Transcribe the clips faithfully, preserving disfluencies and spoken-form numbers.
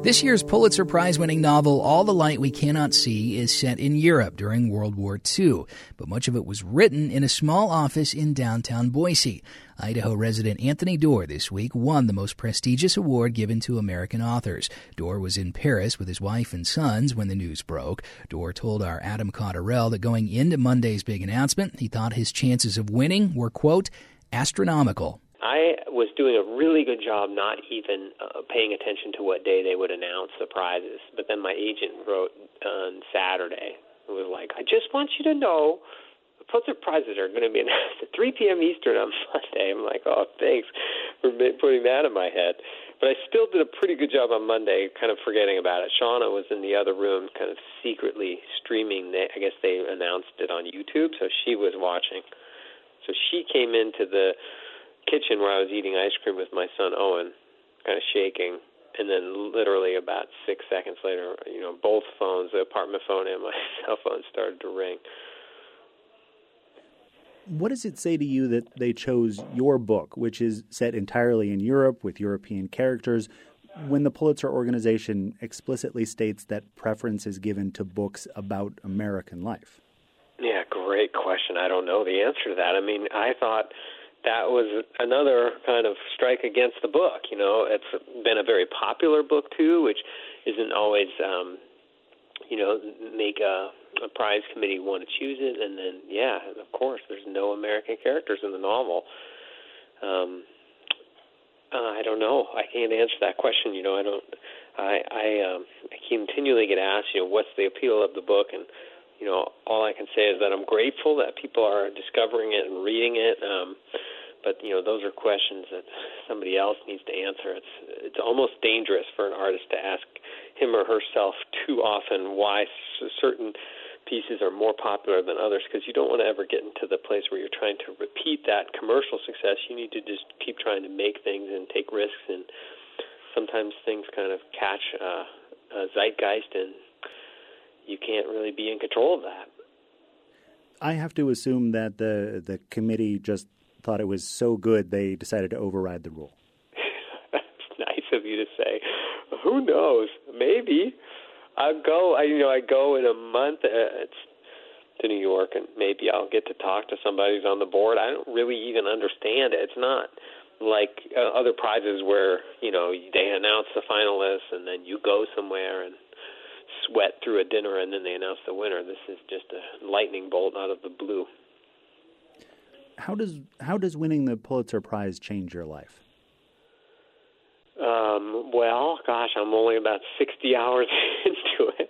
This year's Pulitzer Prize-winning novel, All the Light We Cannot See, is set in Europe during World War Two, but much of it was written in a small office in downtown Boise. Idaho resident Anthony Doerr this week won the most prestigious award given to American authors. Doerr was in Paris with his wife and sons when the news broke. Doerr told our Adam Cotterell that going into Monday's big announcement, he thought his chances of winning were, quote, astronomical. I was doing a really good job not even uh, paying attention to what day they would announce the prizes. But then my agent wrote on Saturday, it was like, I just want you to know the Pulitzer Prizes are going to be announced at three p.m. Eastern on Monday. I'm like, oh, thanks for putting that in my head. But I still did a pretty good job on Monday, kind of forgetting about it. Shauna was in the other room kind of secretly streaming. They, I guess they announced it on YouTube, so she was watching. So she came into the kitchen where I was eating ice cream with my son Owen, kind of shaking, and then literally about six seconds later, you know, both phones, the apartment phone and my cell phone, started to ring. What does it say to you that they chose your book, which is set entirely in Europe with European characters, when the Pulitzer organization explicitly states that preference is given to books about American life? Yeah, great question. I don't know the answer to that. I mean, I thought that was another kind of strike against the book. You know, it's been a very popular book, too, which isn't always, um, you know, make a, a prize committee want to choose it. And then, yeah, of course, there's no American characters in the novel. Um, uh, I don't know. I can't answer that question. You know, I don't, I, I, um, I continually get asked, you know, what's the appeal of the book? And, you know, all I can say is that I'm grateful that people are discovering it and reading it. Um, but, you know, those are questions that somebody else needs to answer. It's it's almost dangerous for an artist to ask him or herself too often why certain pieces are more popular than others, because you don't want to ever get into the place where you're trying to repeat that commercial success. You need to just keep trying to make things and take risks, and sometimes things kind of catch uh, a zeitgeist, and you can't really be in control of that. I have to assume that the the committee just thought it was so good they decided to override the rule. That's nice of you to say. Who knows? Maybe. I'll go, I, you know, I go in a month uh, it's to New York, and maybe I'll get to talk to somebody who's on the board. I don't really even understand it. It's not like uh, other prizes where, you know, they announce the finalists and then you go somewhere and sweat through a dinner and then they announce the winner. This is just a lightning bolt out of the blue. How does how does winning the Pulitzer Prize change your life? Um, well, gosh, I'm only about sixty hours into it.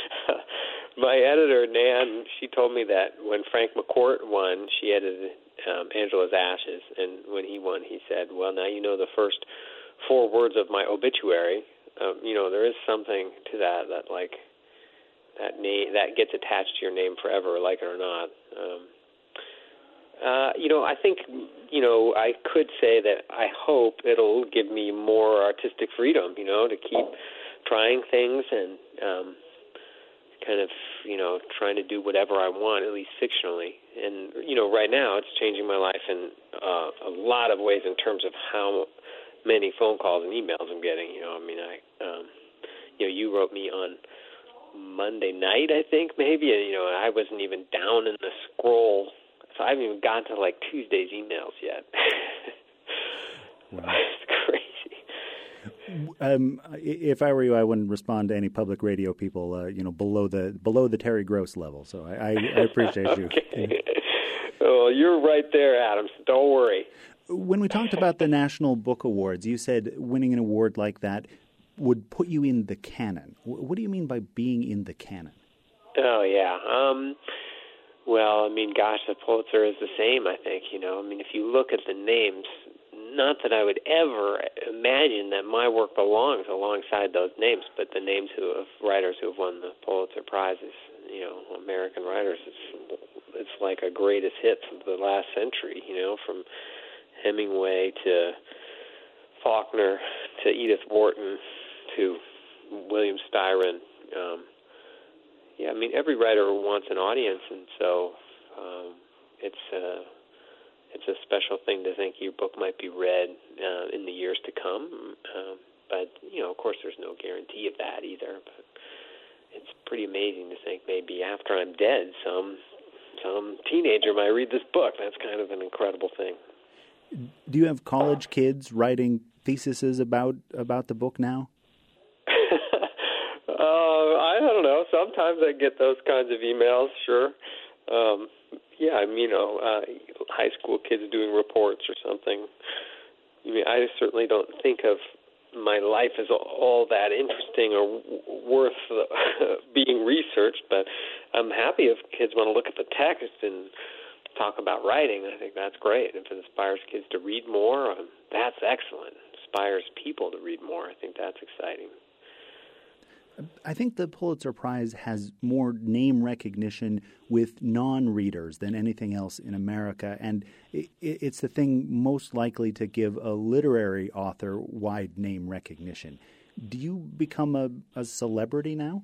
My editor, Nan, she told me that when Frank McCourt won, she edited um, Angela's Ashes, and when he won, he said, well, now you know the first four words of my obituary. Um, you know, there is something to that, that like that name that gets attached to your name forever, like it or not. Um, uh, you know, I think, you know, I could say that I hope it'll give me more artistic freedom, you know, to keep trying things and um, kind of, you know, trying to do whatever I want, at least fictionally. And, you know, right now it's changing my life in uh, a lot of ways in terms of how many phone calls and emails I'm getting. You know, I mean, I, um, you know, you wrote me on Monday night, I think, maybe, and, you know, I wasn't even down in the scroll, so I haven't even gotten to, like, Tuesday's emails yet. Wow. It's crazy. Um, if I were you, I wouldn't respond to any public radio people, uh, you know, below the below the Terry Gross level, so I, I, I appreciate okay. you. Well, you're right there, Adam, so don't worry. When we talked about the National Book Awards, you said winning an award like that would put you in the canon. What do you mean by being in the canon? Oh, yeah. Um, well, I mean, gosh, the Pulitzer is the same, I think. You know, I mean, if you look at the names, not that I would ever imagine that my work belongs alongside those names, but the names who of writers who have won the Pulitzer Prizes, you know, American writers, it's, it's like a greatest hits of the last century, you know, from Hemingway to Faulkner to Edith Wharton to William Styron. Um, yeah, I mean, every writer wants an audience, and so um, it's a, it's a special thing to think your book might be read uh, in the years to come. Um, but, you know, of course there's no guarantee of that either. But it's pretty amazing to think maybe after I'm dead, some some teenager might read this book. That's kind of an incredible thing. Do you have college kids writing theses about about the book now? uh, I don't know. Sometimes I get those kinds of emails, sure. Um, yeah, I mean, you know, uh, high school kids doing reports or something. I mean, I certainly don't think of my life as all that interesting or worth uh, being researched, but I'm happy if kids want to look at the text and talk about writing. I think that's great. If it inspires kids to read more, um, that's excellent. Inspires people to read more. I think that's exciting. I think the Pulitzer Prize has more name recognition with non-readers than anything else in America, and it's the thing most likely to give a literary author wide name recognition. Do you become a, a celebrity now?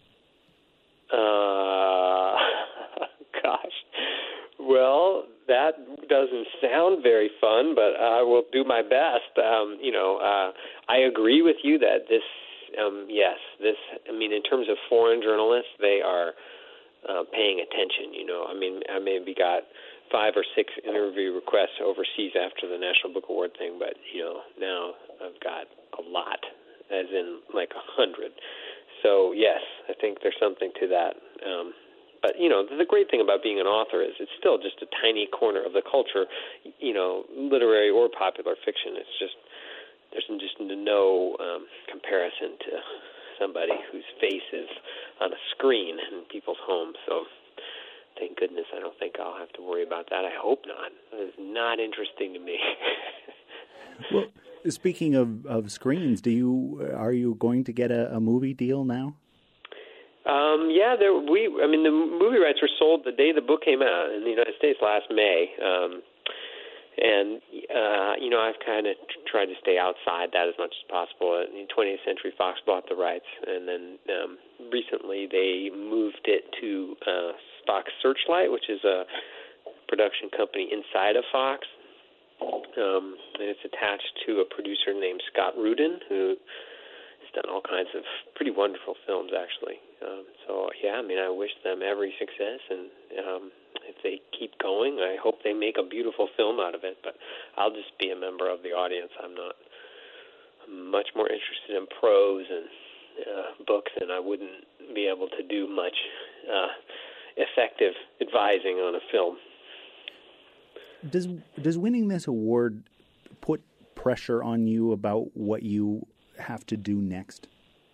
Uh, gosh. Well, that doesn't sound very fun, but I will do my best. Um, you know, uh, I agree with you that this Um, yes, this, I mean, in terms of foreign journalists, they are uh, paying attention, you know. I mean, I maybe got five or six interview requests overseas after the National Book Award thing, but, you know, now I've got a lot, as in like a hundred. So, yes, I think there's something to that. Um, but, you know, the great thing about being an author is it's still just a tiny corner of the culture, you know, literary or popular fiction. It's just, there's just no um, comparison to somebody whose face is on a screen in people's homes. So thank goodness I don't think I'll have to worry about that. I hope not. It's not interesting to me. Well, speaking of, of screens, do you are you going to get a, a movie deal now? Um, yeah, there, we. I mean, the movie rights were sold the day the book came out in the United States last May. Um, And, uh, you know, I've kind of tried to stay outside that as much as possible. In twentieth Century Fox bought the rights, and then um, recently they moved it to uh, Fox Searchlight, which is a production company inside of Fox. Um, and it's attached to a producer named Scott Rudin, who has done all kinds of pretty wonderful films, actually. Um, so, yeah, I mean, I wish them every success, and um, if they keep going, I hope they make a beautiful film out of it, but I'll just be a member of the audience. I'm not I'm much more interested in prose and uh, books, and I wouldn't be able to do much uh, effective advising on a film. Does does winning this award put pressure on you about what you have to do next?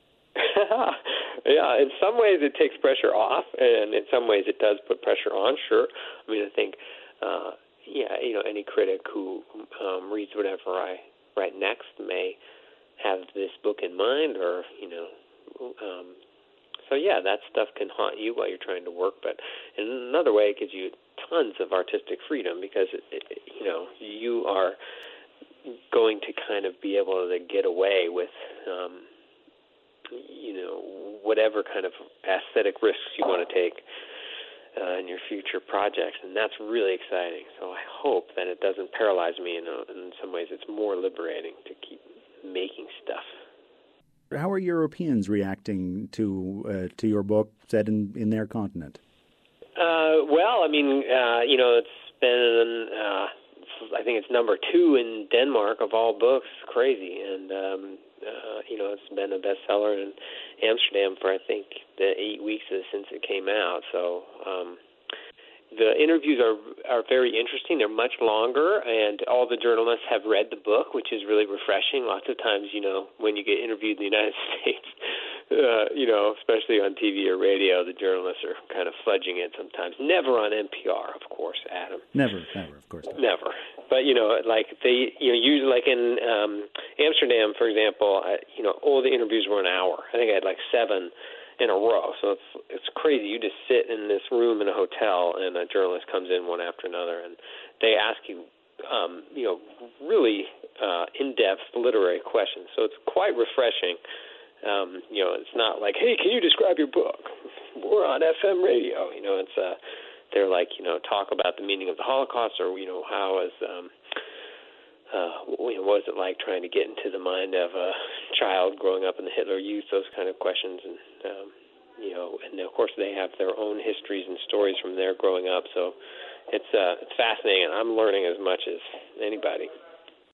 Yeah, in some ways it takes pressure off, and in some ways it does put pressure on, sure. I mean, I think, uh, yeah, you know, any critic who um, reads whatever I write next may have this book in mind, or, you know, um, so yeah, that stuff can haunt you while you're trying to work, but in another way it gives you tons of artistic freedom, because, it, it, you know, you are going to kind of be able to get away with, um, you know, whatever kind of aesthetic risks you want to take uh, in your future projects, and that's really exciting. So I hope that it doesn't paralyze me. In, a, in some ways, it's more liberating to keep making stuff. How are Europeans reacting to uh, to your book set in, in their continent? Uh, well, I mean, uh, you know, it's been, uh, I think it's number two in Denmark of all books. Crazy. And, um, uh, you know, it's been a bestseller in Amsterdam for, I think, the eight weeks since it came out. So um, the interviews are are very interesting. They're much longer, and all the journalists have read the book, which is really refreshing. Lots of times, you know, when you get interviewed in the United States, uh, you know, especially on T V or radio, the journalists are kind of fudging it sometimes. Never on N P R, of course, Adam. Never, never, of course not. Never. But, you know, like they, you know, usually like in um, Amsterdam, for example, I, you know, all the interviews were an hour. I think I had like seven in a row. So it's it's crazy. You just sit in this room in a hotel, and a journalist comes in one after another, and they ask you, um, you know, really uh, in-depth literary questions. So it's quite refreshing. Um, you know, it's not like, hey, can you describe your book? We're on F M radio. You know, it's uh, they're like, you know, talk about the meaning of the Holocaust, or, you know, how is um, uh, you know, what was it like trying to get into the mind of a child growing up in the Hitler Youth, those kind of questions. And, um, you know, and of course they have their own histories and stories from their growing up. So it's uh, it's fascinating, and I'm learning as much as anybody.